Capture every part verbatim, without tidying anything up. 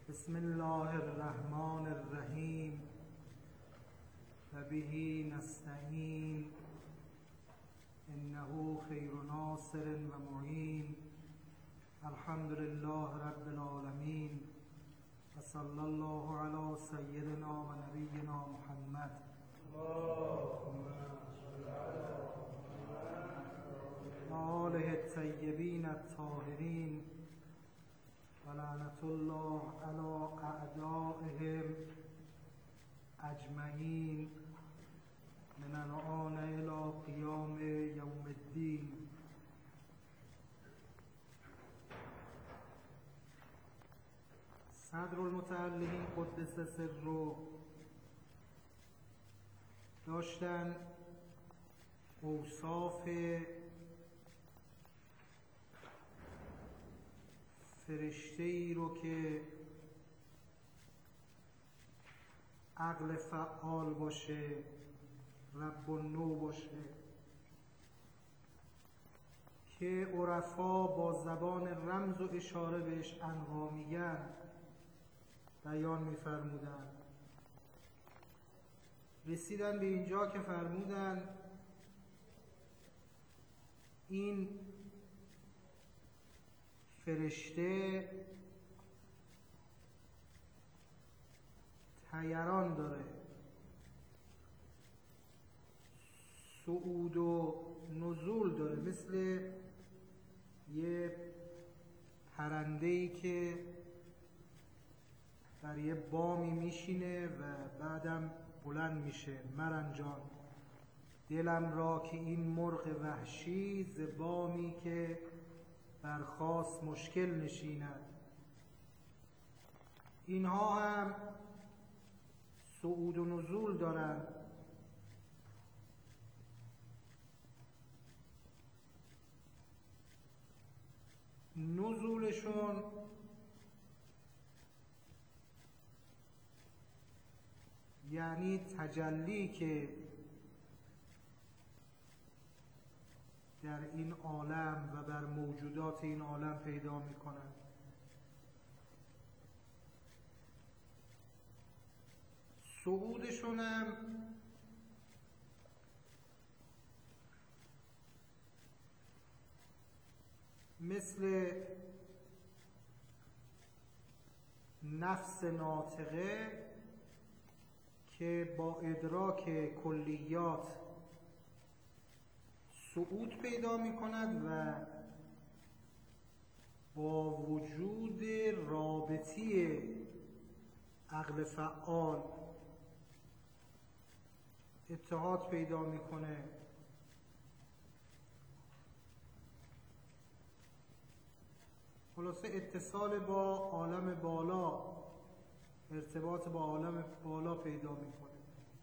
بسم الله الرحمن الرحیم و به نستعین انه خیر ناصر و معین. الحمد لله رب العالمین و صلی الله علی سیدنا و نبینا محمد. آله الطیبین الطاهرین و لعنت الله علی اعدائهم اجمعین من الآن الی قیام یوم الدین. صدر المتعلقین قدس سره داشتن اوصاف فرشته ای رو که عقل فعال باشه، رب النوع باشه، که عرفا با زبان رمز و اشاره بهش عنقا میگن بیان میفرمودن. رسیدن به اینجا که فرمودن این فرشته طیران داره، صعود و نزول داره، مثل یه پرنده‌ای که در یه بامی میشینه و بعدم بلند میشه. مرنجان دلم را که این مرغ وحشی ز بامی که برخاست مشکل نشیند. اینها هم صعود و نزول دارن. نزولشون یعنی تجلی که در این عالم و بر موجودات این عالم پیدا میکنند. صعودشون هم مثل نفس ناطقه که با ادراک کلیات صعود پیدا می کند و با وجود رابطی عقل فعال اتحاد پیدا میکنه. خلاصه اتصال با عالم بالا، ارتباط با عالم بالا پیدا میکنه.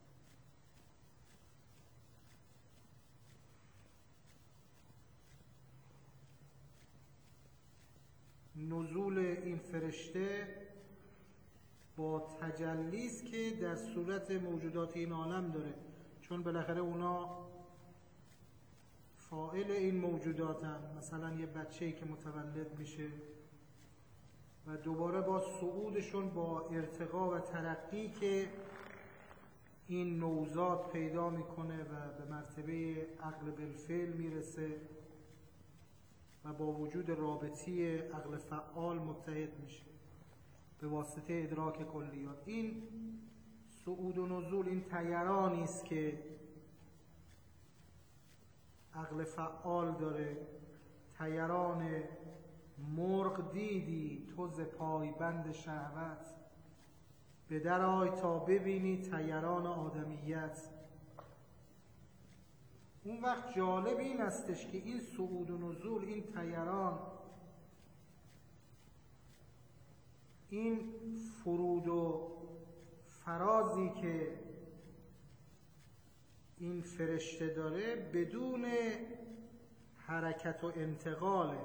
نزول این فرشته با تجلیست که در صورت موجودات این عالم داره، چون بالاخره اونا فاعل این موجوداتن. مثلا یه بچه‌ای که متولد میشه و دوباره با صعودشون، با ارتقا و ترقی که این نوزاد پیدا میکنه و به مرتبه عقل بالفعل میرسه و با وجود رابطی عقل فعال متحد میشه به واسطه ادراک کلیات. این صعود و نزول، این طیرانی است که عقل فعال داره. طیران مرغ دیدی تو ز پایبند شهوت، به در آی تا ببینی طیران آدمیت. اون وقت جالب این استش که این صعود و نزول، این طیران، این فرود و فرازی که این فرشته داره بدون حرکت و انتقاله.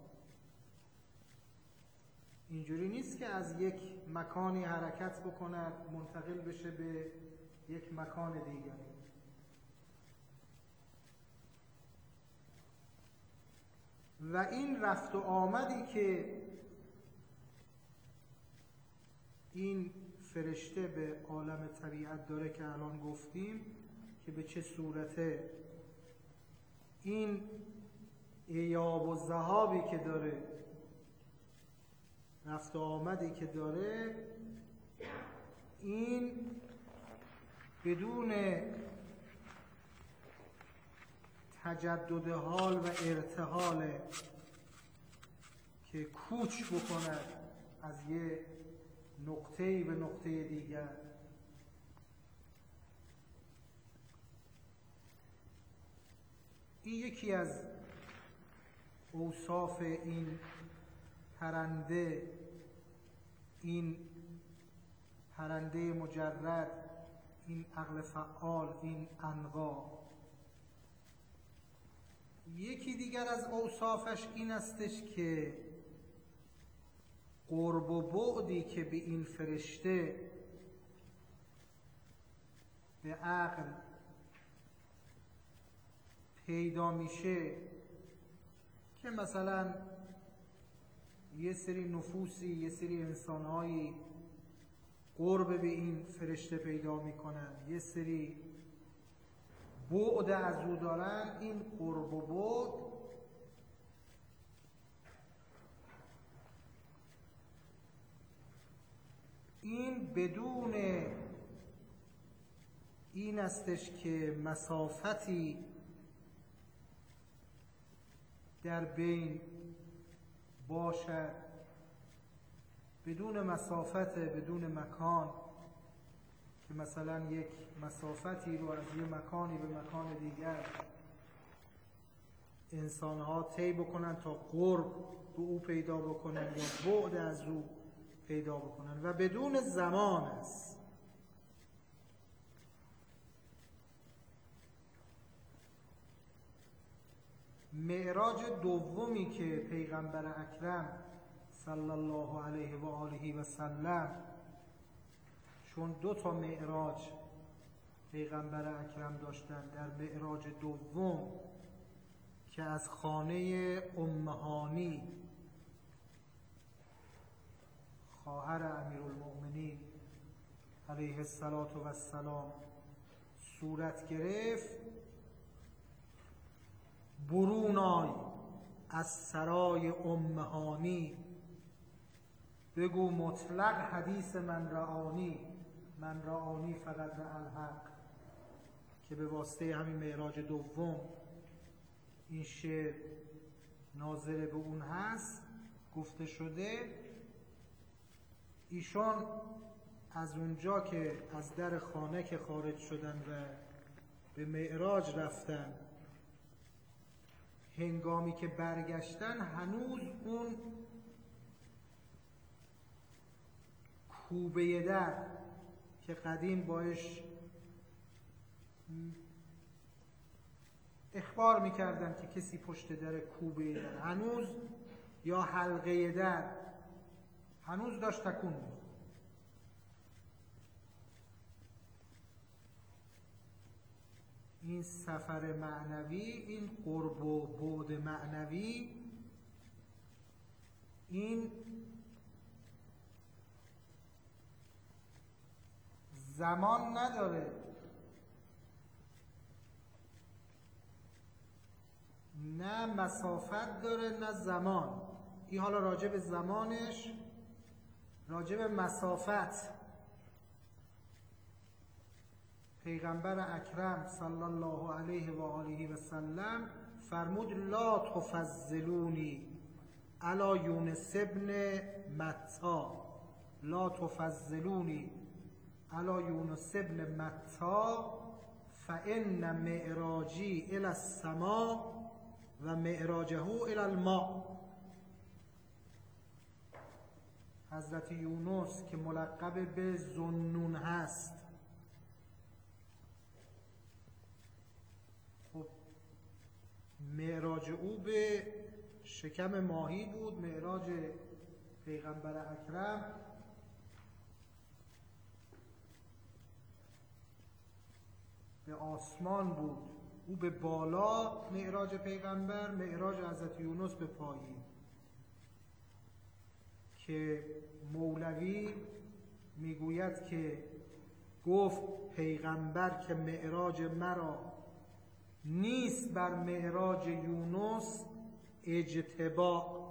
اینجوری نیست که از یک مکانی حرکت بکند منتقل بشه به یک مکان دیگر. و این رفت و آمدی که این فرشته به عالم طبیعت داره که الان گفتیم که به چه صورته، این ایاب و ذهابی که داره، رفت و آمدی که داره، این بدون تجدد حال و ارتحال که کوچ بکند از یه نقطه‌ای به نقطه دیگر، این یکی از اوصاف این پرنده، این پرنده مجرد، این عقل فعال، این عنقا. یکی دیگر از اوصافش این استش که قرب و بعدی که به این فرشته، به عقل پیدا میشه، که مثلا یه سری نفوسی، یه سری انسانهایی قرب به این فرشته پیدا میکنن، یه سری بعد از او دارن. این قرب و بعد این بدون این استش که مسافتی در بین باشد، بدون مسافت، بدون مکان، که مثلا یک مسافتی رو از یه مکانی به مکان دیگر انسان‌ها طی بکنن تا قرب به او پیدا بکنن یا بعد از او پیدا بکنن، و بدون زمان است. معراج دومی که پیغمبر اکرم صلی الله علیه و آله و سلم، چون دو تا معراج پیغمبر اکرم داشتن، در معراج دوم که از خانه ام هانی خواهر امیرالمؤمنین علیه السلام صورت گرفت، برون آی از سرای ام هانی، بگو مطلق حدیث من رعانی، من رعانی فقط رع الحق، که به واسطه همین معراج دوم این شعر ناظر به اون هست گفته شده. ایشان از اونجا که از در خانه که خارج شدن و به معراج رفتن، هنگامی که برگشتن هنوز اون کوبه در که قدیم باش اخبار میکردن که کسی پشت در کوبه در هنوز، یا حلقه در هنوز داشت تکون می‌خورد. این سفر معنوی، این قرب و بعد معنوی، این زمان نداره، نه مسافت داره نه زمان. این حالا راجع به زمانش، راجع به مسافت پیغمبر اکرم صلی الله علیه و آله و سلم فرمود لا تفضلونی علی یونس ابن متی، لا تفضلونی علی یونس ابن متی فان معراجی الی السماء و معراجه الی الماء. حضرت یونس که ملقب به ذوالنون هست، خب معراج او به شکم ماهی بود، معراج پیغمبر اکرم به آسمان بود. او به بالا معراج پیغمبر، معراج حضرت یونس به پایین، که مولوی میگوید که گفت پیغمبر که معراج مرا نیست بر معراج یونس اجتباع.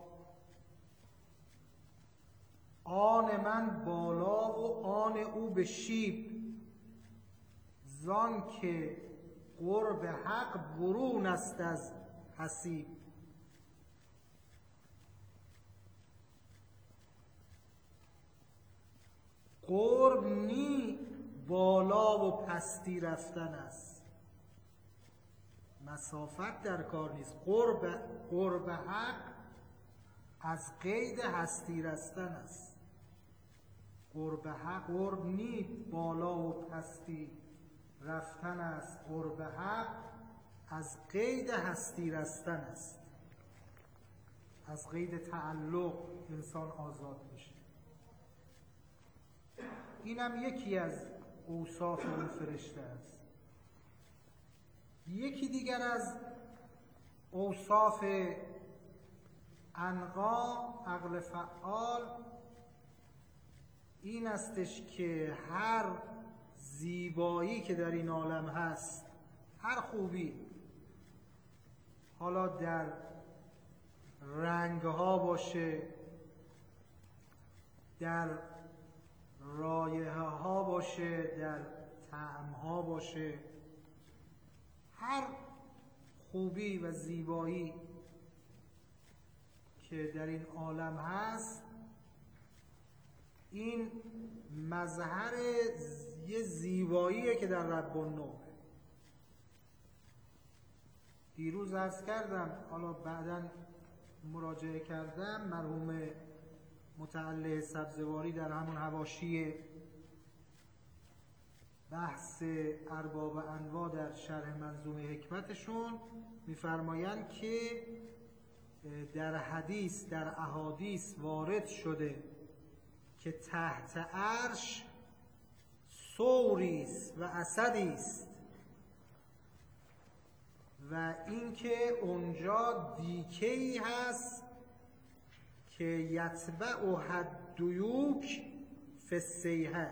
آن من بالا و آن او به شیب، زان که قرب حق برون است از حسیب. قرب نی بالا و پستی رفتن است، مسافت در کار نیست. قرب قرب حق از قید هستی رستن است. قرب حق قرب نی بالا و پستی رفتن است، قرب حق از قید هستی رستن است. از قید تعلق انسان آزاد میشه. اینم یکی از اوصاف اون فرشته است. یکی دیگر از اوصاف عنقا، عقل فعال، این استش که هر زیبایی که در این عالم هست، هر خوبی، حالا در رنگها باشه، در رایحه ها باشه، در طعم ها باشه، هر خوبی و زیبایی که در این عالم هست، این مظهر یه زیباییه که در رب النوع. دیروز عرض کردم، حالا بعداً مراجعه کردم، مرحوم متعلق سبزواری در همون حواشی بحث ارباب انواع در شرح منظومه حکمتشون میفرمایند که در حدیث، در احادیث وارد شده که تحت عرش ثوریست و اسدیست و اینکه اونجا دیکه‌ای هست که یتبع الدیوک فی الصیحه.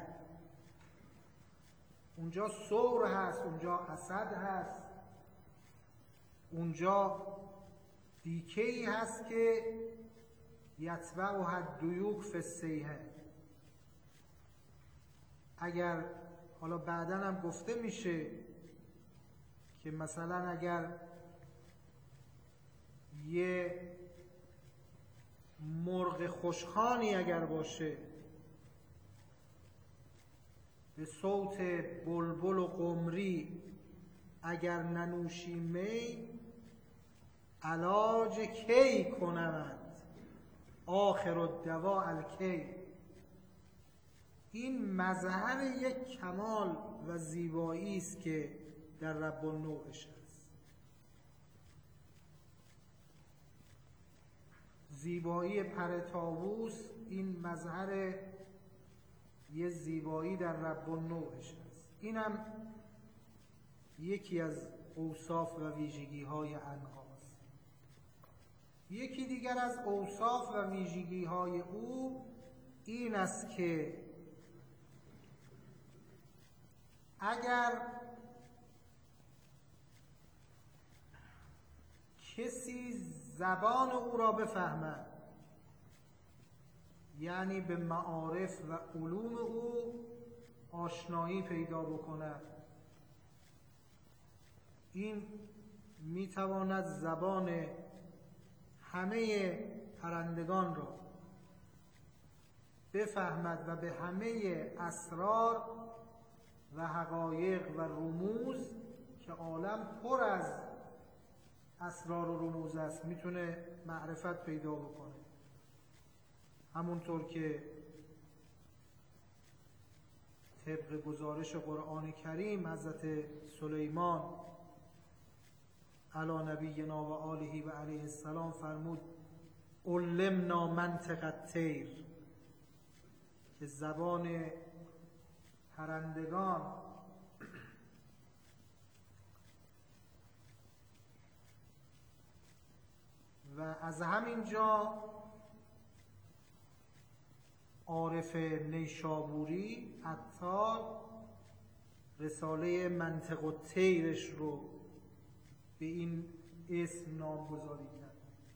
اونجا ثور هست، اونجا اسد هست، اونجا دیکه‌ای هست که یتبع الدیوک فی الصیحه. اگر حالا بعداً هم گفته میشه که مثلا اگر یه مرغ خوشخوانی اگر باشه به صوت بلبل و قمری اگر ننوشی می، علاج کی کنند آخر الدواء الکی. این مظهر یک کمال و زیبایی است که در رب النوعش است. زیبایی پر طاووس این مظهر یه زیبایی در رب النوعش است. اینم یکی از اوصاف و ویژگی های عنقاست. یکی دیگر از اوصاف و ویژگی های او این است که اگر کسی زبان او را بفهمد، یعنی به معارف و علوم او آشنایی پیدا بکند، این میتواند زبان همه پرندگان را بفهمد و به همه اسرار و حقایق و رموز که عالم پر از اسرار و رموز است میتونه معرفت پیدا بکنه. همونطور که طبق گزارش قرآن کریم حضرت سلیمان علی نبینا و آله و علیه السلام فرمود علمنا منطق الطیر، که زبان پرندگان و از همین جا عارف نیشابوری عطار رساله منطق الطیرش رو به این اسم نامگذاری کرد.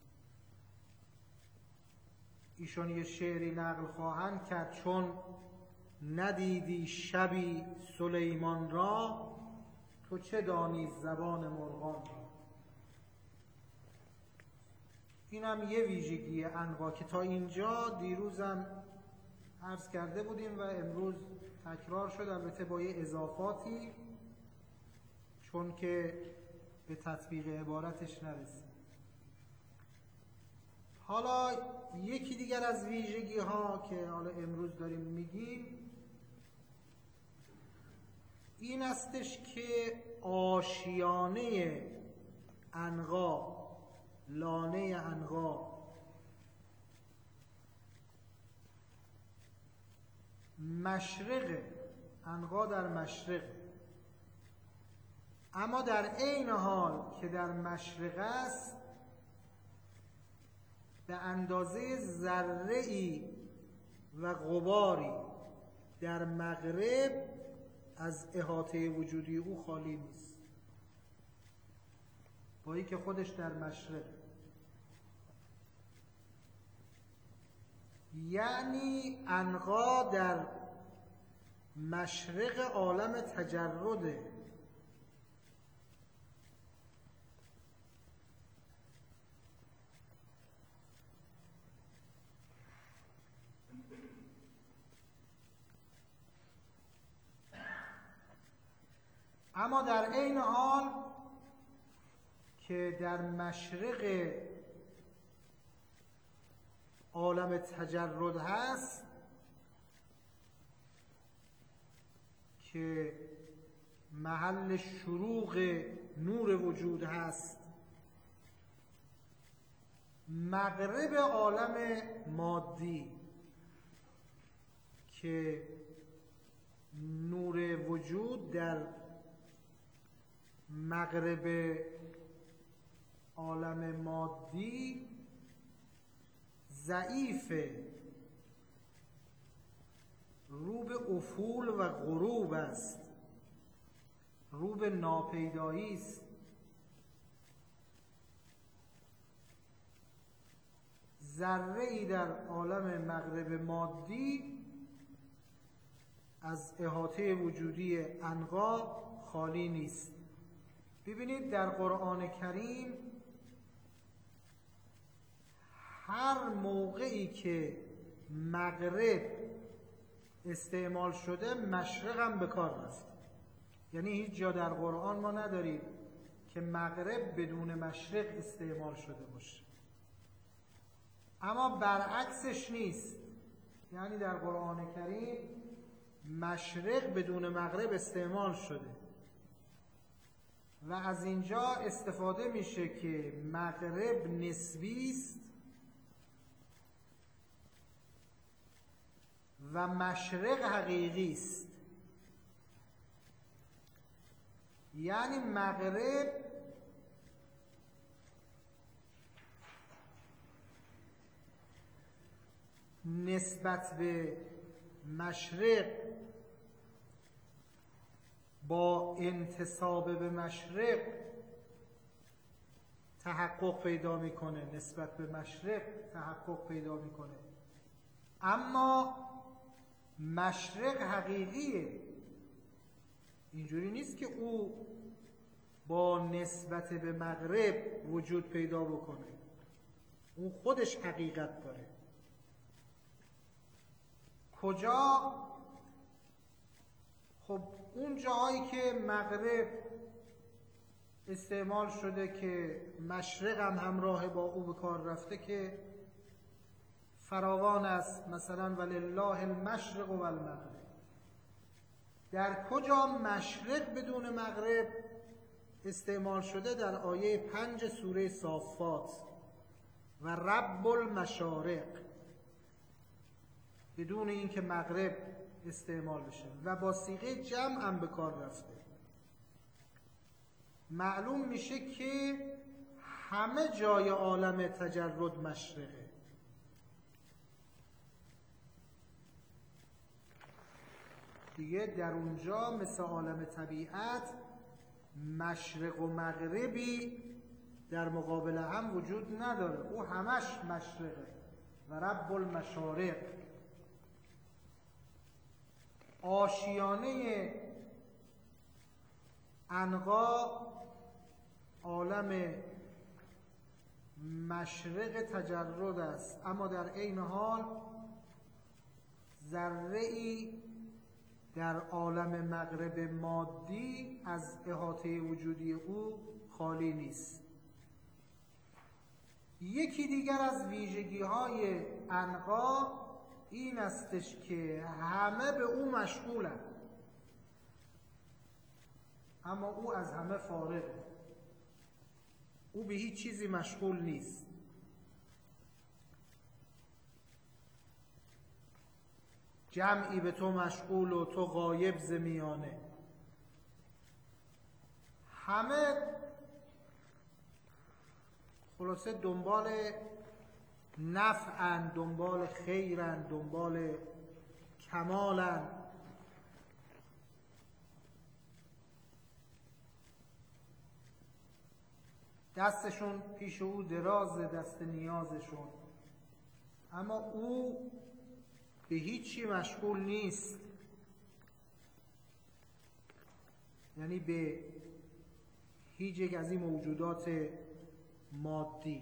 ایشان یه شعری نقل خواهند کرد: چون ندیدی شبی سلیمان را، تو چه دانی زبان مرغان را. این هم یه ویژگی عنقا که تا اینجا دیروزم عرض کرده بودیم و امروز تکرار شد، البته با یه اضافاتی، چون که به تطبیق عبارتش نرسید. حالا یکی دیگر از ویژگی ها که حالا امروز داریم میگیم این استش که آشیانه عنقا، لانه عنقا، مشرق عنقا در مشرق، اما در عین حال که در مشرق است به اندازه ذره‌ای و غباری در مغرب از احاطه وجودی او خالی نیست، با اینکه خودش در مشرق. یعنی عنقا در مشرق عالم تجرده، اما در عین حال که در مشرق عالم تجرد هست که محل شروق نور وجود هست، مغرب عالم مادی که نور وجود در مغرب عالم مادی ضعیفه، رو به افول و غروب است، رو به ناپیدایی است. ذره‌ای در عالم مغرب مادی از احاطه وجودی عنقا خالی نیست. ببینید در قرآن کریم هر موقعی که مغرب استعمال شده مشرق هم به کار رفته. یعنی هیچ جا در قرآن ما نداریم که مغرب بدون مشرق استعمال شده باشه، اما برعکسش نیست. یعنی در قرآن کریم مشرق بدون مغرب استعمال شده و از اینجا استفاده میشه که مغرب نسبی است و مشرق حقیقی است. یعنی مغرب نسبت به مشرق با انتساب به مشرق تحقق پیدا میکنه، نسبت به مشرق تحقق پیدا میکنه، اما مشرق حقیقیه. اینجوری نیست که او با نسبت به مغرب وجود پیدا بکنه، اون خودش حقیقت داره. کجا؟ خب اون جاهایی که مغرب استعمال شده که مشرق هم همراه با او به کار رفته که فراوان است، مثلا ولله المشرق و المغرب. در کجا مشرق بدون مغرب استعمال شده؟ در آیه پنج سوره صافات، و رب المشارق، بدون اینکه مغرب استعمال بشه و با صیغه جمع هم به کار رفته. معلوم میشه که همه جای عالم تجرد مشرقه. دیگه در اونجا مثل عالم طبیعت مشرق و مغربی در مقابل هم وجود نداره، او همش مشرقه و رب المشارق. آشیانه عنقا عالم مشرق تجرد است، اما در عین حال ذره‌ای در عالم مغرب مادی از احاطه وجودی او خالی نیست. یکی دیگر از ویژگی‌های عنقا این استش که همه به او مشغولند، اما او از همه فارغه، او به هیچ چیزی مشغول نیست. جمعی به تو مشغول و تو غایب ز میانه. همه خلاصه دنبال نفعن، دنبال خیرن، دنبال کمالن. دستشون پیش او دراز، دست نیازشون، اما او به هیچی مشغول نیست، یعنی به هیچ یک از این موجودات مادی.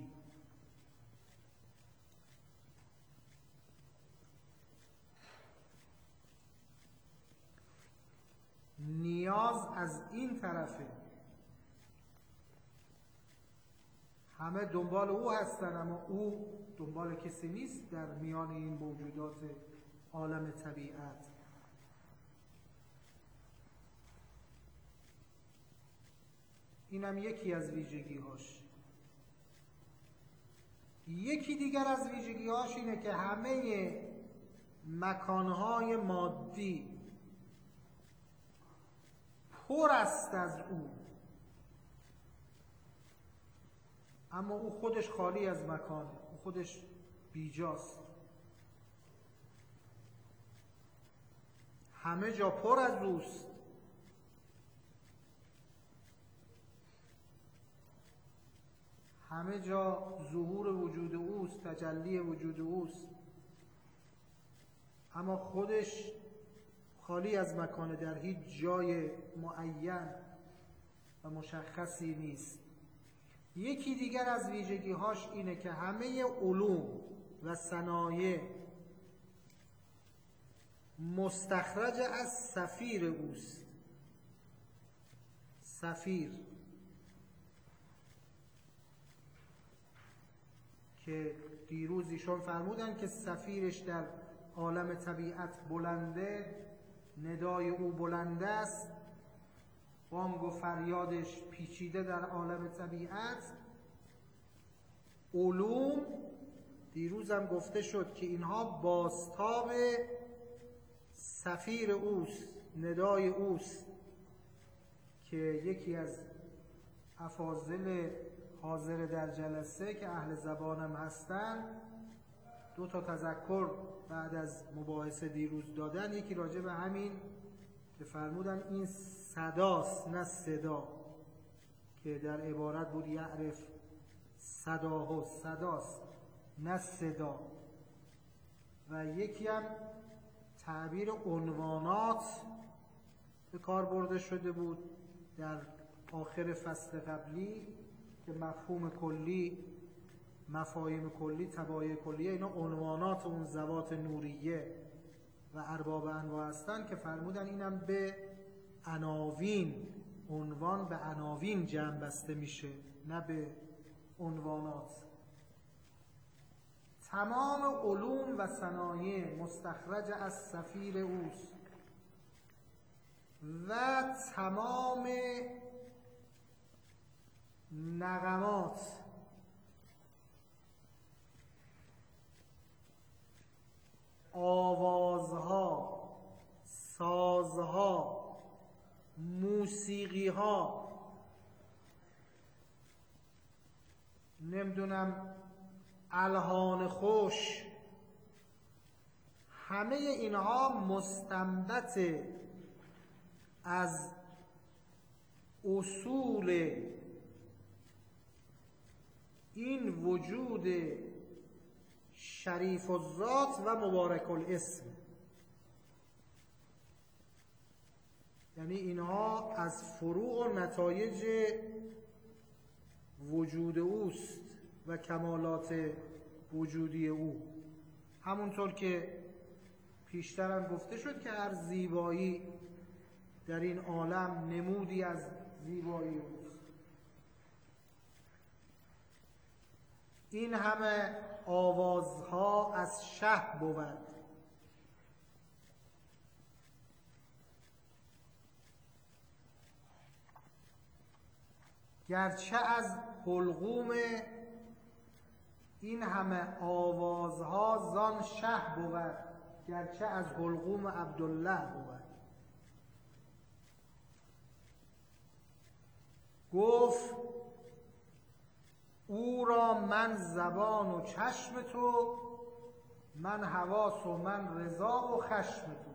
نیاز از این طرفه، همه دنبال او هستن اما او دنبال کسی نیست در میان این موجودات عالم طبیعت. اینم یکی از ویژگی هاش. یکی دیگر از ویژگی هاش اینه که همه مکانهای مادی پر است از او، اما او خودش خالی از مکانه، او خودش بیجاست. همه جا پر از اوست، همه جا ظهور وجود اوست، تجلی وجود اوست، اما خودش خالی از مکانه، در هیچ جای معین و مشخصی نیست. یکی دیگر از ویژگی‌هاش اینه که همه علوم و صنایع مستخرج از صفیر اوست. صفیر که دیروز ایشون فرمودن که صفیرش در عالم طبیعت بلنده، ندای او بلنده است، بانگ و فریادش پیچیده در عالم طبیعت. علوم دیروزم گفته شد که اینها بازتاب صفیر اوست، ندای اوست، که یکی از افاضل حاضر در جلسه که اهل زبانم هستن دو تا تذکر بعد از مباحثه دیروز دادن. یکی راجع به همین که فرمودن این صداست نه صدا، که در عبارت بود یعرف صداه، صداست نه صدا. و یکی هم تعبیر عنوانات به کار برده شده بود در آخر فصل قبلی که مفهوم کلی، مفاهیم کلی، تبایع کلیه، اینا عنوانات اون ذوات نوریه و ارباب انواع هستن که فرمودن اینم به عناوین، عنوان به عناوین جمع بسته میشه نه به عنوانات. تمام علوم و صنایع مستخرج از صفیر اوست و تمام نغمات آوازها، سازها، موسیقیها، نمیدونم الحان خوش، همه اینها مستنبت از اصول این وجود شریف الذات و مبارک الاسم، یعنی اینها از فروع و نتایج وجود اوست و کمالات وجودی او. همونطور که پیشترم گفته شد که هر زیبایی در این عالم نمودی از زیبایی اوست. این همه آوازها از شه بود، گرچه از حلقوم این همه آوازها زان شه بود، گرچه از حلقوم عبدالله بود. گفت او را من زبان و چشم تو، من حواس و من رضا و خشم تو.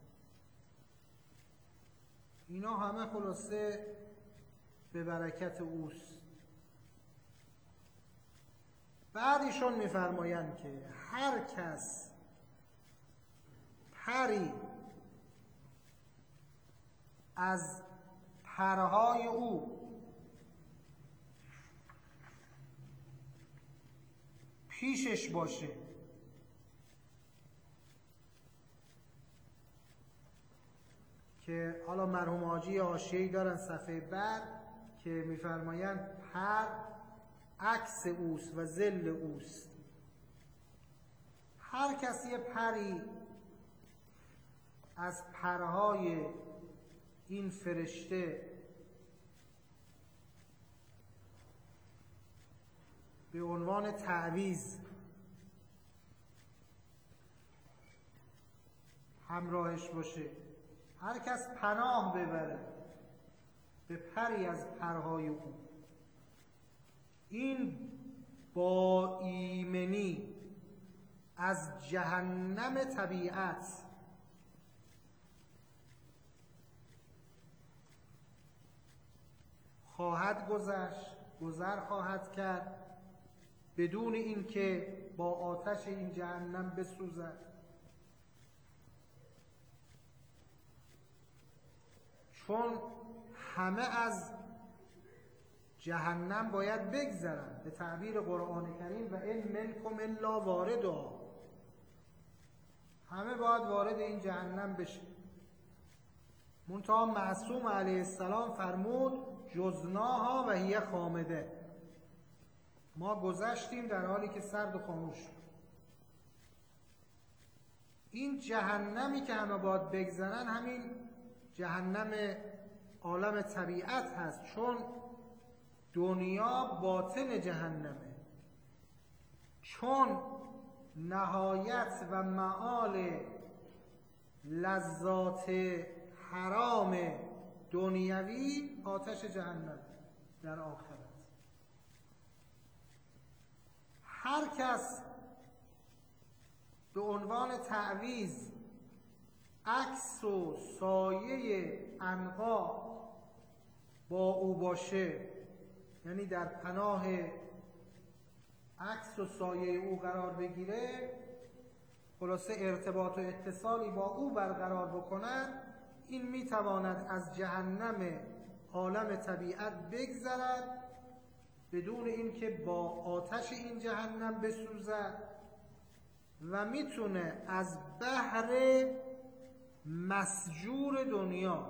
اینا همه خلاصه به برکت اوست. بعد ایشون میفرمایند که هر کس پری از پرهای او پیشش باشه، که حالا مرحوم حاجی حاشیه‌ای دارن صفحه بعد که میفرمایند پر عکس اوست و ظل اوست. هر کسی پری از پرهای این فرشته به عنوان تعویض همراهش باشه، هر کس پناه ببره به پری از پرهای او، این با ایمنی از جهنم طبیعت خواهد گذشت، گذر خواهد کرد بدون اینکه با آتش این جهنم بسوزد. چون همه از جهنم باید بگذرن، به تعبیر قرآن کریم و ان منکم الا واردها، همه باید وارد این جهنم بشه. منتها معصوم علیه السلام فرمود جزناها و هی خامده، ما گذشتیم در حالی که سرد و خاموش شد. این جهنمی که همه باید بگذرن همین جهنم عالم طبیعت هست، چون دنیا باطن جهنمه، چون نهایت و معال لذات حرام دنیوی آتش جهنم در آخرت. هر کس به عنوان تعویض عکس و سایه عنقا با او باشه، یعنی در پناه عکس و سایه او قرار بگیره، خلاصه ارتباط و اتصالی با او برقرار بکنن، این میتواند از جهنم عالم طبیعت بگذرد بدون اینکه با آتش این جهنم بسوزد و میتونه از بحر مسجور دنیا،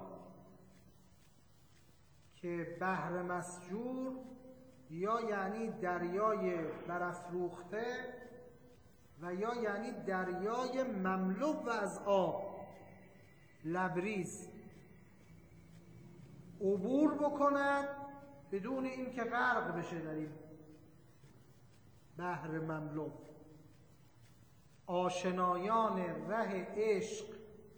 که بحر مسجور یا یعنی دریای برافروخته و یا یعنی دریای مملو و از آب لبریز، عبور بکند بدون اینکه غرق بشه در این بحر مملو. آشنایان ره عشق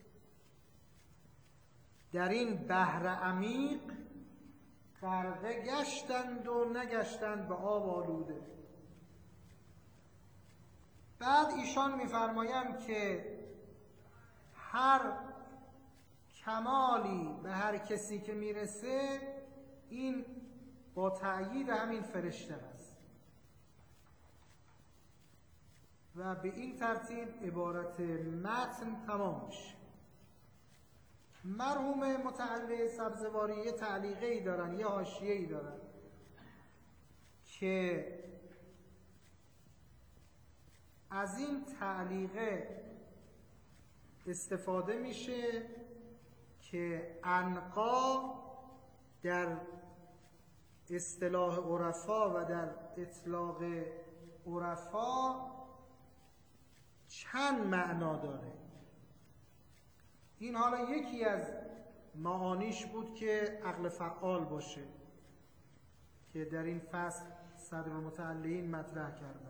در این بحر عمیق غرقه گشتند و نگشتند به آب آلوده. بعد ایشان میفرمایند که هر کمالی به هر کسی که میرسه این با تأیید همین فرشته است و به این ترتیب عبارت متن تمام میشه. مرحوم متعلی سبزواری یه تعلیقی دارن، یه حاشیه‌ای دارن که از این تعلیقه استفاده میشه که عنقا در اصطلاح عرفا و در اطلاق عرفا چند معنا داره. این حالا یکی از معانیش بود که عقل فعال باشه که در این فصل صدر المتعلین مطرح کردن.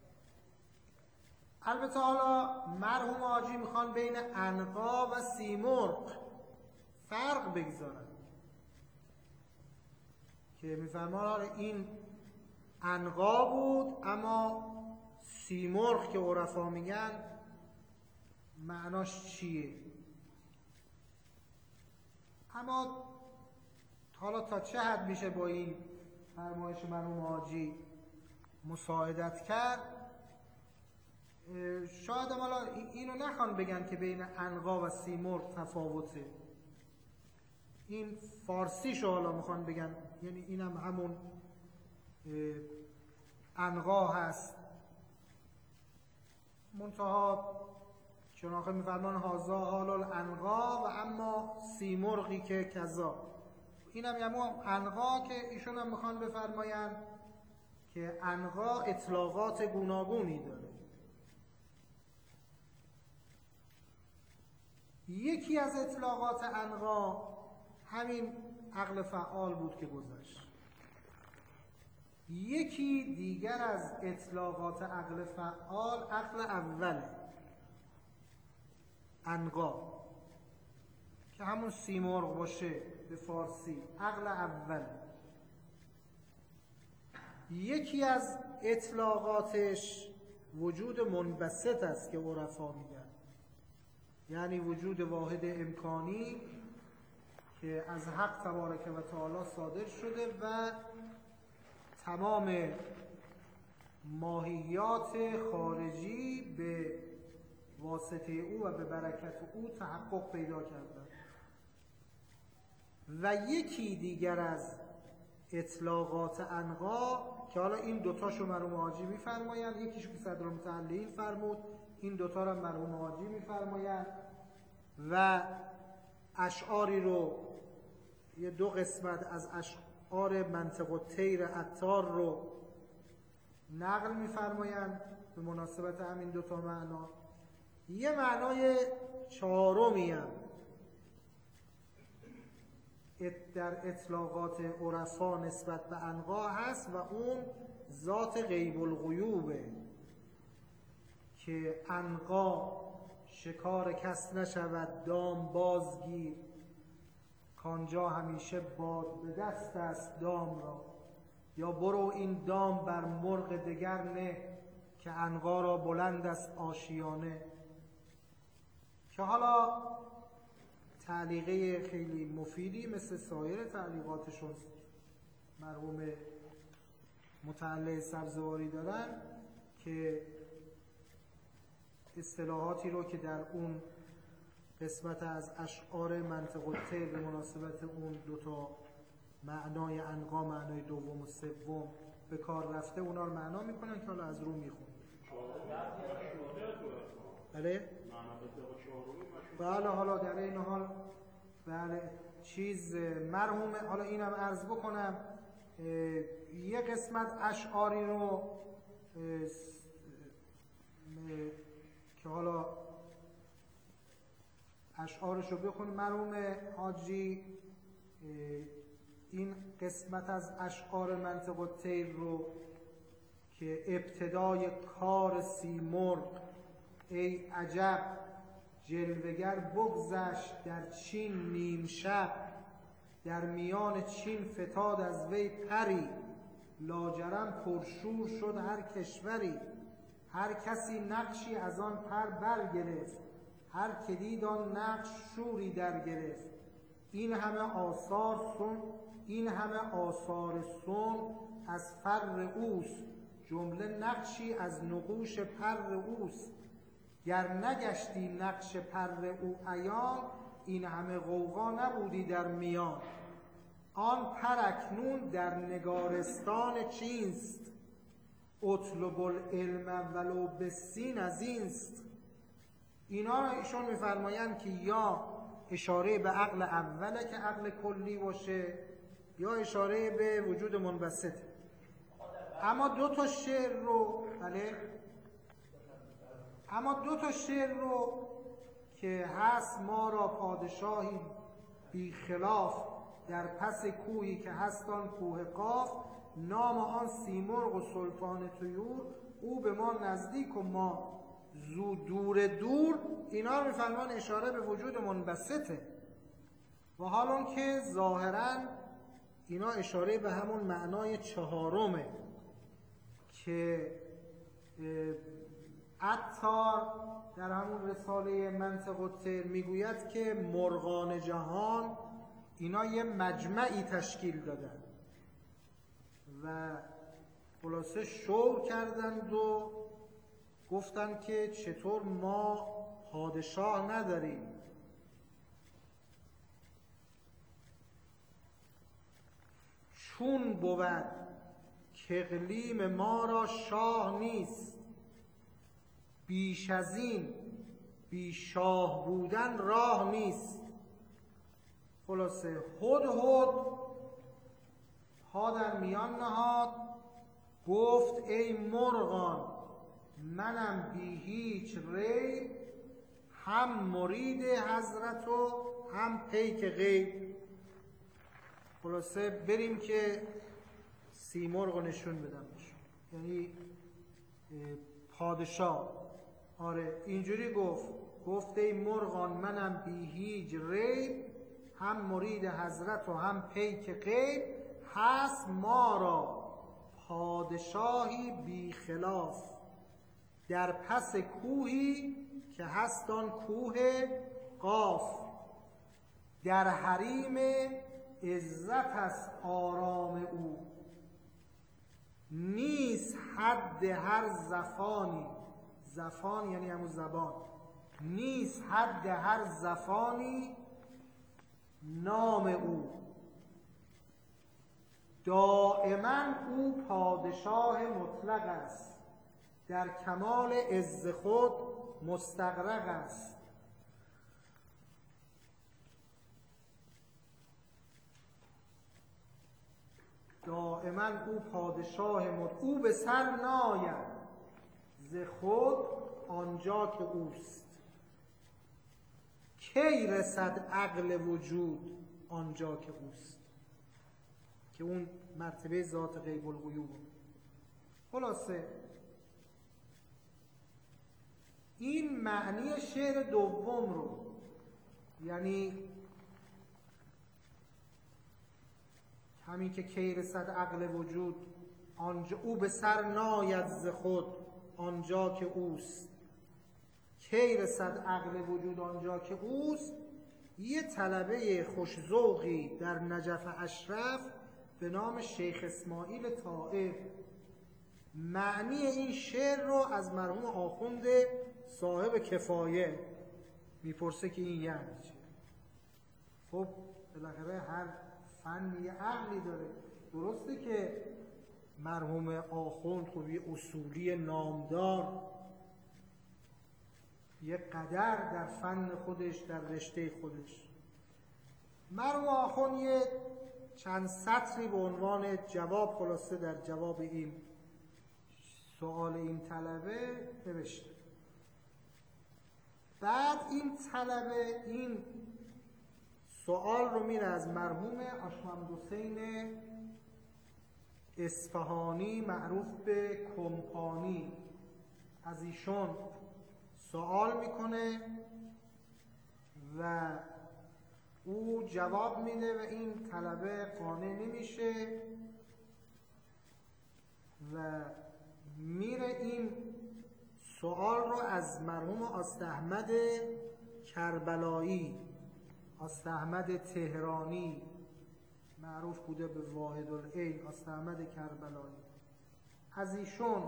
البته حالا مرحوم حاجی میخوان بین عنقا و سیمرغ فرق بگذارن که میفرمان این عنقا بود اما سیمرغ که عرفا میگن معناش چیه. اما حالا تا چه حد میشه با این فرمایش مرحوم حاجی مساعدت کرد؟ شاید هم حالا اینو نخوان بگن که بین عنقا و سیمرغ تفاوته، این فارسیشو حالا میخوان بگن، یعنی اینم هم همون عنقا هست، منتها چنانکه میفرمان هازا حال العنقا و اما سیمرغی که کذا، اینم یعنی عنقا که ایشون هم میخوان بفرماین که عنقا اطلاقات گوناگونی داره. یکی از اطلاقات عنقا همین عقل فعال بود که گذشت. یکی دیگر از اطلاقات عقل فعال عقل اوله، عنقا که همون سیمرغ باشه به فارسی، عقل اول. یکی از اطلاقاتش وجود منبسط است که عرفا میگن، یعنی وجود واحد امکانی که از حق تبارک و تعالی صادر شده و تمام ماهیات خارجی به واسطه او و به برکت او تحقق پیدا کردن. و یکی دیگر از اطلاقات عنقا که حالا این دوتاشو مرحوم حاجی میفرمایند، یکیشو که صدر المتعلین فرمود، این دوتا رو مرحوم حاجی میفرمایند و اشعاری رو، یه دو قسمت از اشعار منطق الطیر عطار رو نقل میفرمایند به مناسبت همین دوتا معنا. یه معنای چهارمی هم در اطلاقات عرفا نسبت به عنقا هست و اون ذات غیب الغیوبه که عنقا شکار کس نشود دام بازگیر، کانجا همیشه باد به دست است دام را، یا برو این دام بر مرغ دگر نه که عنقا را بلند است آشیانه. که حالا تعلیقه خیلی مفیدی مثل سایر تعلیقاتشون مرحوم متعلی سبزواری دارن که اصطلاحاتی رو که در اون قسمت از اشعار منطق الطیر به مناسبت اون دوتا معنای عنقا، معنای دوم و سوم به کار رفته، اونا رو معنا میکنن که حالا از رو میخونیم. بله؟ بله حالا در این حال بله چیز مرحوم، حالا اینم عرض بکنم یه قسمت اشعاری رو که حالا اشعارش رو بخونیم. مرحوم حاجی این قسمت از اشعار منطق الطیر رو که ابتدای کار سیمرغ ای عجب جلوگر بگذشت در چین نیم شب، در میان چین فتاد از وی پری، لاجرم پرشور شد هر کشوری، هر کسی نقشی از آن پر برگرفت، هر که دید آن نقش شوری در گرفت. این همه آثار سن این همه آثار سن از فر اوست، جمله نقشی از نقوش پر اوست. گر نگشتی نقش پر او عیان، این همه غوغا نبودی در میان. آن پر اکنون در نگارستان چینست، اطلب العلم ولو بالسین از اینست. اینا را ایشون میفرمایند که یا اشاره به عقل اوله که عقل کلی باشه یا اشاره به وجود منبسطه. اما دو تا شعر رو بله اما دو تا شعر رو که هست ما را پادشاهی بی خلاف، در پس کوهی که هست آن کوه قاف. نام آن سیمرغ و سلطان طیور، او به ما نزدیک و ما زو دور دور. اینا رو می‌فرمان اشاره به وجود منبسطه، و حال اون که ظاهراً اینا اشاره به همون معنای چهارمه که عطار در همون رساله منطق الطیر میگوید که مرغان جهان اینا یه مجمعی تشکیل دادن و خلاصه شور کردند و گفتند که چطور ما پادشاه نداریم. چون بود که اقلیم ما را شاه نیست، بیش از این بی شاه بودن راه نیست. خلاصه هد هد ها در میان نهاد، گفت ای مرغان منم بی هیچ ریب، هم مرید حضرت و هم پیک غیب. خلاصه بریم که سیمرغ رو نشون بدم بشون. یعنی پادشاه آره اینجوری گفت گفت ای مرغان منم بی هیچ ریب، هم مرید حضرت و هم پیک غیب. هست ما را پادشاهی بی خلاف، در پس کوهی که هست آن کوه قاف. در حریم عزت از آرام او، نیست حد هر زفانی. زفان یعنی همون زبان. نیست حد هر زفانی نام او، دائما او پادشاه مطلق است، در کمال عز خود مستغرق است. دائما او پادشاه مطلق، او به سر ناید ز خود آنجا که اوست. کی رسد عقل وجود آنجا که اوست، که اون مرتبه ذات غیب الغیوب. خلاصه این معنی شعر دوم رو، یعنی همین که کی رسد عقل وجود آنجا، او به سر ناید ز خود آنجا که اوست. کی رسد عقل وجود آنجا که اوست. یه طلبه خوشذوقی در نجف اشرف به نام شیخ اسماعیل طائف معنی این شعر رو از مرحوم آخوند صاحب کفایه میپرسه که این یعنی چه. خب بالاخره هر فن یه عقلی داره. درسته که مرحوم آخوند خب یه اصولی نامدار، یه قدر در فن خودش، در رشته خودش. مرحوم آخوند یه چند سطری به عنوان جواب خلاصه در جواب این سوال این طلبه نوشته. بعد این طلبه این سوال رو میره از مرحوم آشمند حسین اصفهانی معروف به کمپانی، از ایشون سوال میکنه و او جواب میده و این طلبه قانع نمیشه و میره این سوال رو از مرحوم آست احمد کربلایی، آست احمد تهرانی معروف بوده به واحد العین، آست احمد کربلایی، از ایشون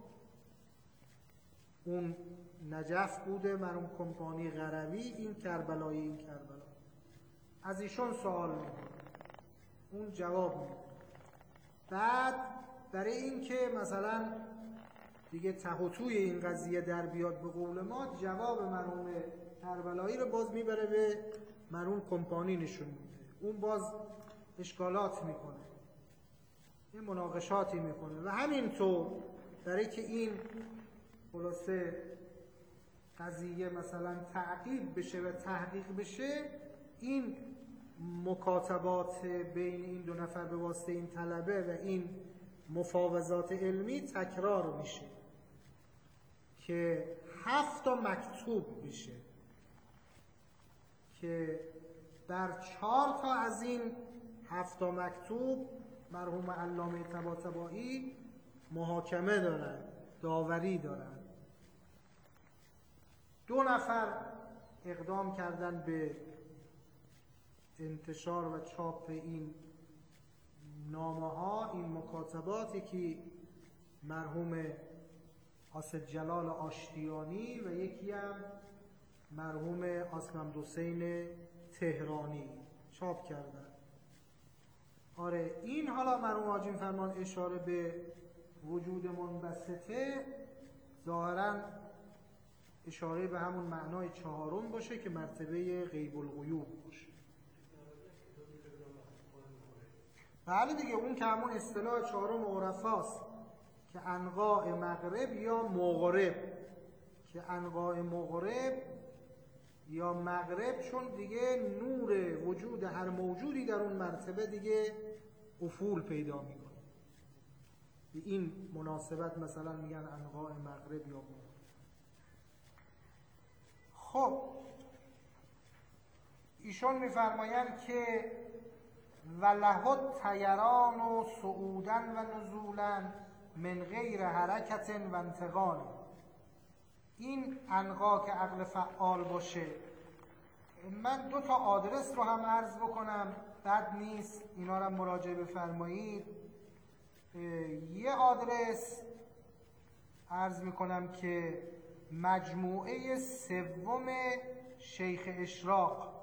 اون نجف بوده مرحوم کمپانی غروی، این کربلایی این کربلایی، از ایشون سوال میکنه، اون جواب میده. بعد برای این که مثلا دیگه ته و توی این قضیه در بیاد به قول ما، جواب مرحوم کربلایی رو باز میبره به مرحوم کمپانی نشون میده، اون باز اشکالات میکنه، یه مناقشاتی میکنه و همینطور برای که این خلاصه قضیه مثلا تعقیب بشه و تحقیق بشه، این مکاتبات بین این دو نفر به واسطه این طلبه و این مفاوضات علمی تکرار میشه که هفت تا مکتوب بشه که بر چهار تا از این هفت تا مکتوب مرحوم علامه طباطبایی محاکمه دارن، داوری دارن. دو نفر اقدام کردن به انتشار و چاپ این نامه ها، این مکاتبات، که مرحوم اسدجلال آشتیانی و یکی هم مرحوم اسمحمدحسین تهرانی چاپ کردن. آره این حالا مرحوم حاجی فرمان اشاره به وجود منبسطه ظاهراً اشاره به همون معنای چهارم باشه که مرتبه غیب الغیوب باشه. بله دیگه، اون که همون اصطلاح چهارم عرفاست که انقاء مغرب یا مغرب، که انقاء مغرب یا مغرب چون دیگه نور وجود هر موجودی در اون مرتبه دیگه افول پیدا میکنه، به این مناسبت مثلا میگن انقاء مغرب یا مغرب. خب ایشون میفرمایند که ولهد تیران و صعودن و نزولن من غیر حرکت و انتقال. این انقا که عقل فعال باشه، من دو تا آدرس رو هم عرض بکنم، بد نیست اینا رو مراجعه بفرمایید. یه آدرس عرض میکنم که مجموعه سوم شیخ اشراق،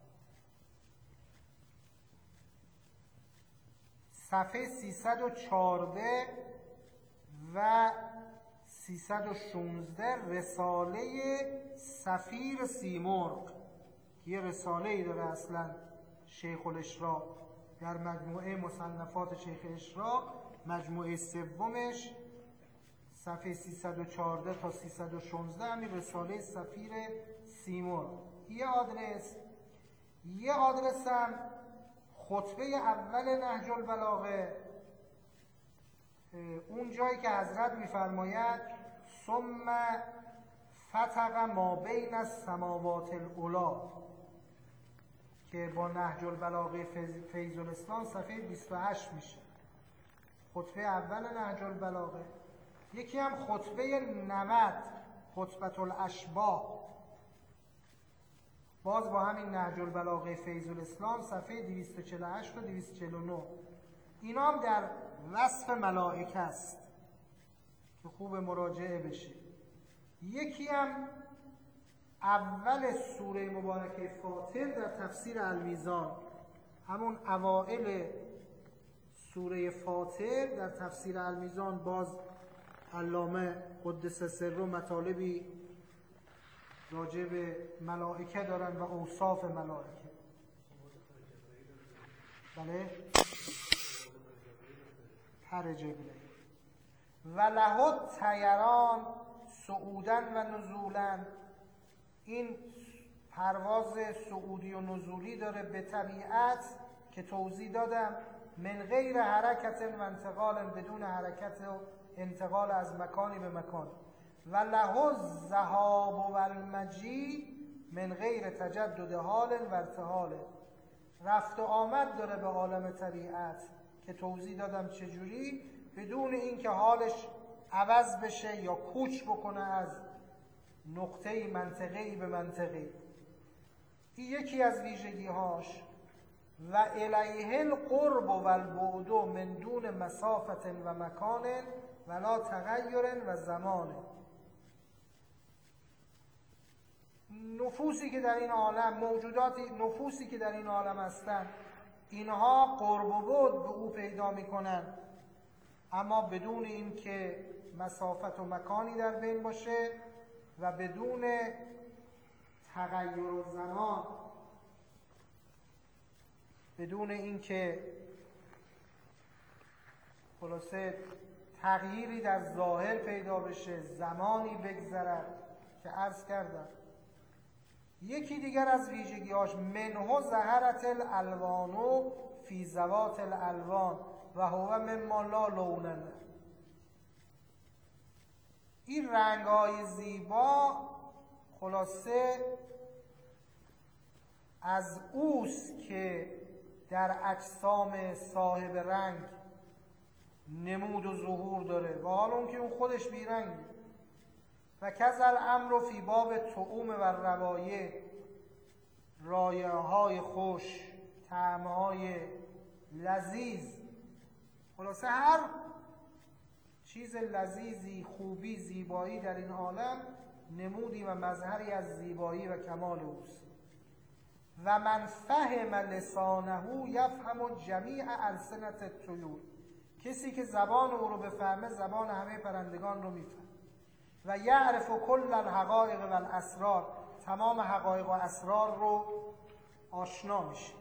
صفحه سیصد و چهارده و سیصد و شانزده، رساله سفیر سیمرغ. یه رساله ای داره اصلا شیخ الاشراق در مجموعه مصنفات شیخ اشراق، مجموعه سومش صفحه سیصد و چهارده تا سیصد و شانزده، همین رساله سفیر سیمرغ. یه آدرس یه آدرس هم خطبه اول نهج البلاغه، اون جایی که حضرت میفرماید ثم فتق ما بین السماوات العلی، که با نهج البلاغه فیض الاسلام صفحه بیست و هشت میشه. خطبه اول نهج البلاغه. یکی هم خطبه نود، خطبه الاشباح، باز با همین نهج البلاغه فیض الاسلام صفحه دویست و چهل و هشت و دویست و چهل و نه. اینا هم در وصف ملائکه است که خوب مراجعه بشه. یکی هم اول سوره مبارکه فاطر در تفسیر المیزان، همون اوائل سوره فاطر در تفسیر المیزان، باز علامه قدس سره مطالبی راجع به ملائکه دارن و اوصاف ملائکه. بله هر جبله و لهد تیران صعودن و نزولن. این پرواز صعودی و نزولی داره به طبیعت که توضیح دادم، من غیر حرکت و انتقال، بدون حرکت و انتقال از مکانی به مکان. و له الذهاب و المجی من غیر تجدد حال و ارتحال. رفت و آمد داره به عالم طبیعت که توضیح دادم چجوری، بدون اینکه حالش عوض بشه یا کوچ بکنه از نقطه منطقه‌ای به منطقه‌ای. این یکی از ویژگی هاش. و الیه القرب و البعد من دون مسافت و مکان ولا تغیر و زمان. نفوسی که در این عالم، موجودات نفوسی که در این عالم هستند، اینها قرب و بعد به او پیدا میکنن، اما بدون این که مسافت و مکانی در بین باشه و بدون تغییر و زمان، بدون این که خلاصه تغییری در ظاهر پیدا بشه، زمانی بگذرد که عرض کردم. یکی دیگر از ویژگی‌هاش منه ظهرت الالوان فی ذوات الالوان و هو مما لا لون له. این رنگ‌های زیبا خلاصه از اوست که در اجسام صاحب رنگ نمود و ظهور داره و حالا اون که اون خودش بیرنگه. و کذل امر فی باب طعوم و روایح، رایحه های خوش، طعم های لذیذ، خلاصه هر چیز لذیذی، خوبی، زیبایی در این عالم نمودی و مظهری از زیبایی و کمال اوست. و من فهم لسانه یفهم جمیع السنة الطیور. کسی که زبان او رو بفهمه زبان همه پرندگان رو میفهمه. و یعرف کل الحقایق و الاسرار، تمام حقایق و اسرار رو آشنا میشه.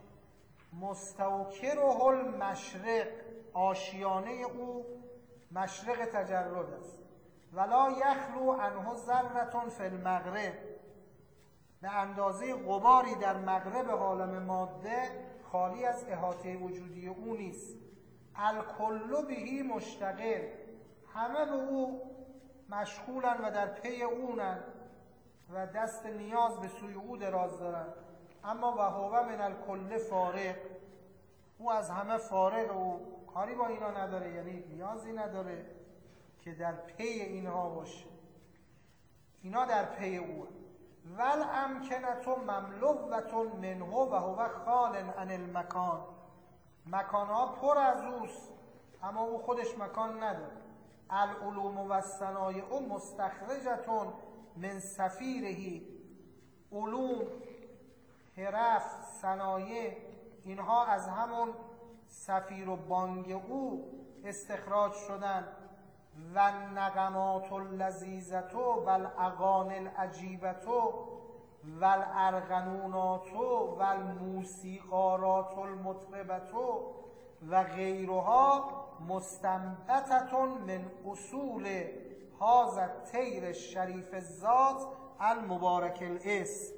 مستوکره المشرق، آشیانه او مشرق تجرد است. ولا یخلو عنه ذره فی المغرب، به اندازه غباری در مغرب عالم ماده خالی از احاطه وجودی او نیست. الکل بهی مشتغل، همه به او مشغولن و در پی اونن و دست نیاز به سوی او دراز دارن. اما و هو من الکل فارغ، او از همه فارغ و کاری با اینا نداره، یعنی نیازی نداره که در پی اینها باشه، اینا در پی او. ول امکنت مملوة منه و هو خال عن المکان، مکانها پر از اوست اما او خودش مکان نداره. العلوم و الصنایع مستخرجة من سفیره، علوم، حرف، صنایع، اینها از همون سفیر و بانگ او استخراج شدن. و نغمات اللذیذة و الاغانی العجیبة و الارغنونات و الموسیقارات المطربة و غیرها مستنبتة من اصول هذا الطیر الشریف الذات المبارک الاسم.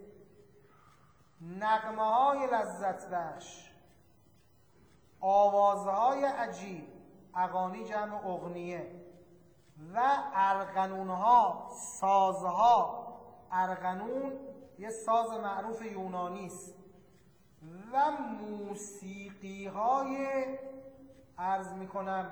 نغمه های لذت بخش، آوازهای عجیب، اغانی جمع اغنیه، و ارغنونها، سازها. ارغنون یه ساز معروف یونانی است. و موسیقی های عرض میکنم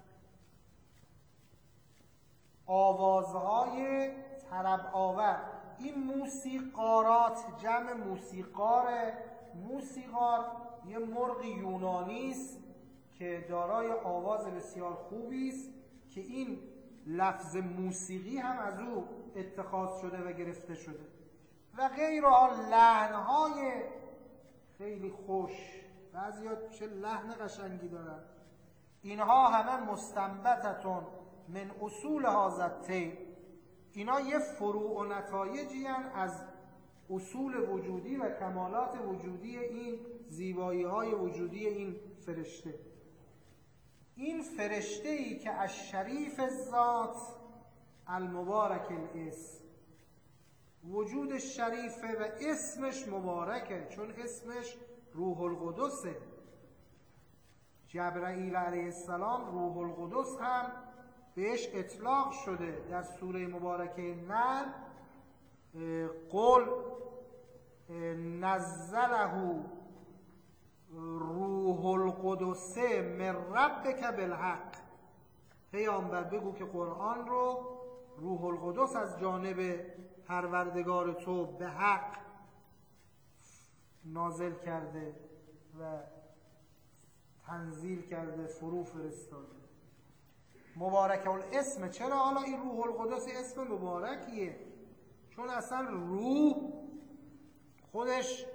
آوازهای طرب آور. این موسیقارات جمع موسیقاره. موسیقار یه مرغ یونانی است که دارای آواز بسیار خوبی است که این لفظ موسیقی هم از او اتخاذ شده و گرفته شده. و غیرها، لحنهای خیلی خوش، بعضیا چه لحن قشنگی دارن. اینها همه مستنبتتون من اصول هذا الطیر، اینا یه فروع و نتایجی از اصول وجودی و کمالات وجودی این زیبایی های وجودی این فرشته. این فرشته ای که از شریف الذات المبارک الاسم، وجود شریفه و اسمش مبارکه، چون اسمش روح القدسه. جبرائیل علیه السلام روح القدس هم بهش اطلاق شده. در سوره مبارکه نحل قل نزله روح القدس من ربک بالحق، پیامبر بگو که قرآن رو روح القدس از جانب پروردگار تو به حق نازل کرده و تنزیل کرده، فرو فرستاده. مبارک الاسم، چرا حالا این روح القدس اسم مبارکیه؟ چون اصلا روح خودش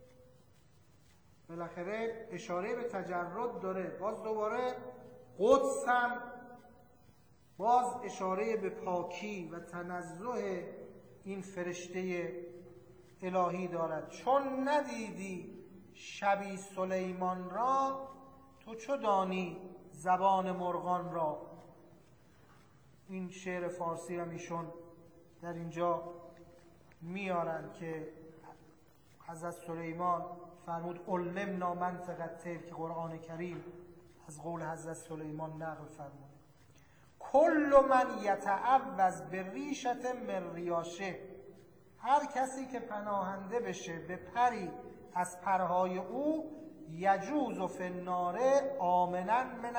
بالاخره اشاره به تجرد داره. باز دوباره قدس هم باز اشاره به پاکی و تنزه این فرشته الهی دارد. چون ندیدی شبی سلیمان را، تو چو دانی زبان مرغان را. این شعر فارسی هم ایشون در اینجا میارن که حضرت سلیمان فرمود علمنا منطق الطیر، که قرآن کریم از قول حضرت سلیمان نقل فرمود. کل من یتعوذ بریشة من ریاشه، هر کسی که پناهنده بشه به پری از پرهای او، یجوز فی النار آمنا من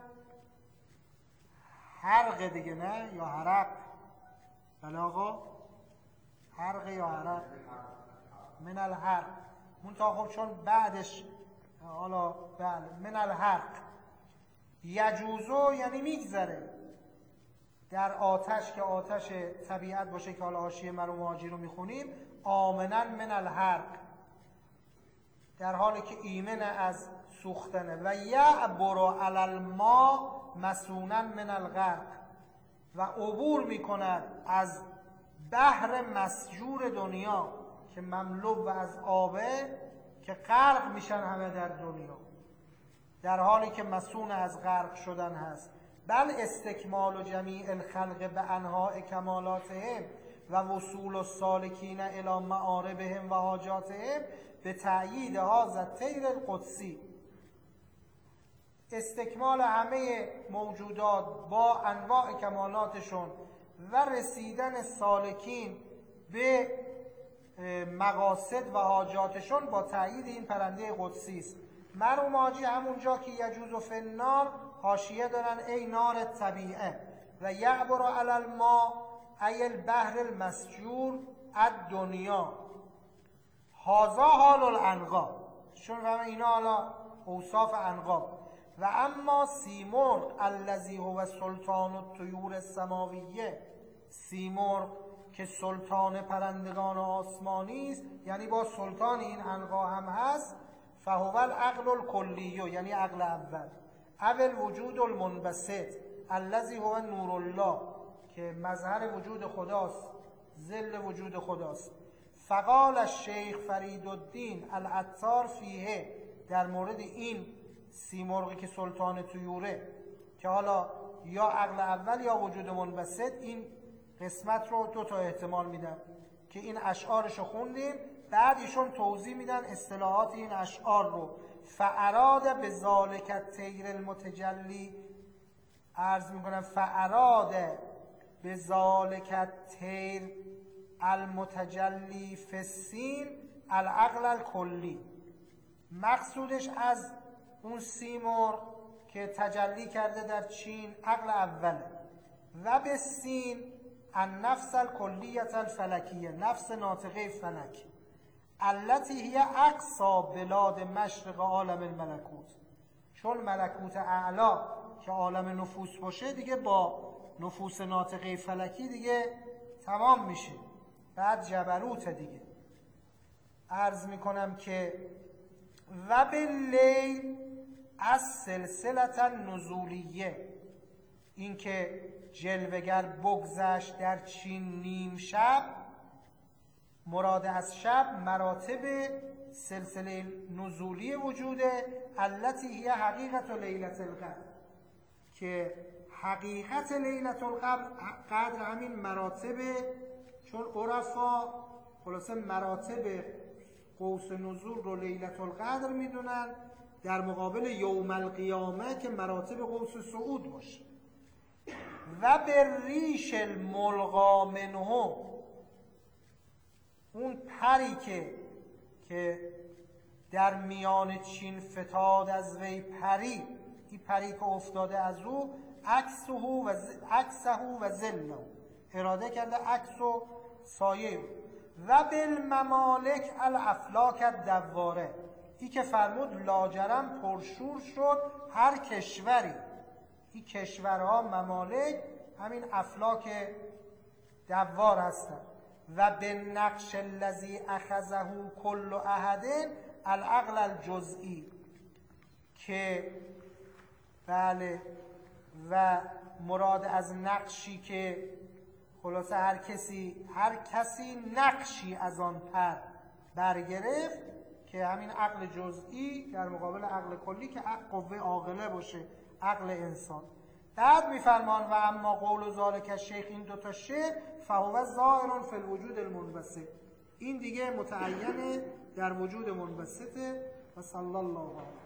الحرق، دیگه نه یا حرق؟ بله آقا، حرق یا حرق؟ من الحرق. منتها خب چون بعدش حالا بله من الحرق، یجوزو یعنی میگذره در آتش، که آتش طبیعت باشه که حالا حاشیه مرحوم حاجی رو میخونیم، آمنا من الحرق، در حالی که ایمن از سوختنه. و یعبر علی الماء مسونا من الغرق، و عبور میکند از بحر مسجور دنیا که مملو و از آبه، که غرق میشن همه در دنیا، در حالی که مسون از غرق شدن هست. بل استکمال جمیع الخلق به انواع کمالاتهم و وصول السالکین الی معاربهم و حاجاتهم به تأیید هذا الطیر القدسی. استکمال همه موجودات با انواع کمالاتشون و رسیدن سالکین به مقاصد و حاجاتشون با تأیید این پرنده قدسی است. مرحوم حاجی همونجا که یجوز فی النار حاشیه دارن ای نار طبیعه، و یعبر علی الماء ای البحر المسجور الدنیا، هذا حال العنقا، چون فهم اینا حالا اوصاف عنقا. و اما سیمرغ الذی هو سلطان الطیور السماویه، سیمرغ که سلطان پرندگان آسمانی است، یعنی با سلطان این عنقا هم هست، فهو العقل الکلیه، یعنی عقل اول، اول وجود المنبسط الذی هو نور الله، که مظهر وجود خداست، ظل وجود خداست. فقال الشیخ فرید الدین العطار فیه، در مورد این سیمرغی که سلطان طیوره، که حالا یا عقل اول یا وجود منبسط، این قسمت رو دو تا احتمال میدن که این اشعارشو خوندیم، بعد ایشون توضیح میدن اصطلاحات این اشعار رو. فاراد به ذالک الطیر المتجلی، عرض میکنم فاراد به ذالک الطیر المتجلی فی السین العقل الکلی، مقصودش از اون سیمرغ که تجلی کرده در چین عقل اوله، و به سین النفس الکلیه الفلکیه، نفس ناطقه فلک، التي هي اقصى بلاد مشرق عالم الملکوت، چون ملکوت اعلا که عالم نفوس باشه دیگه با نفوس ناطقه فلکی دیگه تمام میشه، بعد جبروت دیگه. عرض میکنم که و باللیل از سلسلة نزولیه، این که جلوگر بگذشت در چین نیم شب، مراد از شب مراتب سلسله نزولی وجوده، التي هي حقیقت لیلة القدر، که حقیقت لیلة القدر همین مراتب، چون عرفا خلاصه مراتب قوس نزول رو لیلة القدر میدونن، در مقابل یوم القیامه که مراتب قوس صعود باشه. و به ریش الملقا منه، اون پری که که در میان چین فتاد از وی پری، این پری که افتاده از او، عکسه و عکسه و ظله، اراده کرده عکس و سایه. و بالممالک الافلاک الدواره، ای که فرمود لاجرم پرشور شد هر کشوری، این کشورها ممالک همین افلاک دوار هستن. و به نقش الذی اخذه کل احد العقل الجزئی، که بله و مراد از نقشی که خلاصه هر کسی هر کسی نقشی از آن پر برگرفت، که همین عقل جزئی در مقابل عقل کلی که قوه عاقله باشه، عقل انسان. بعد میفرمان و اما قول ذالک الشیخ، این دوتا شیخ فهو ظاهر فی الوجود المنبسط، این دیگه متعینه در وجود منبسطه. و صلی الله علیه